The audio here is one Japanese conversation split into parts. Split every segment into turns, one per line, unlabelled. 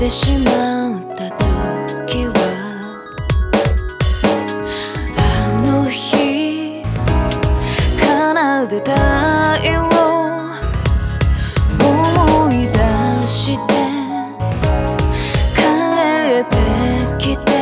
してしまった時はあの日奏でた絵を思い出して帰ってきて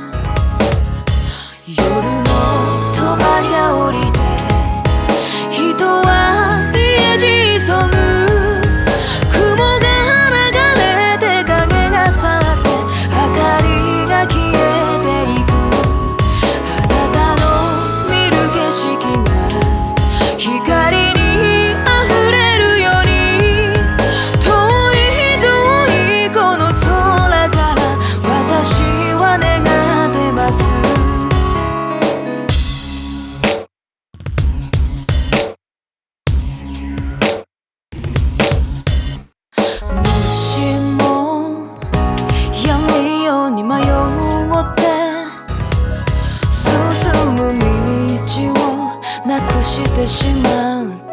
夜の帳が降りて人は家路急ぐ雲が流れて影が去って明かりが消えていくあなたの見る景色が光に溢れるように遠いこの空から私は願ってますもしも闇夜に迷って進む道をなくしてしまう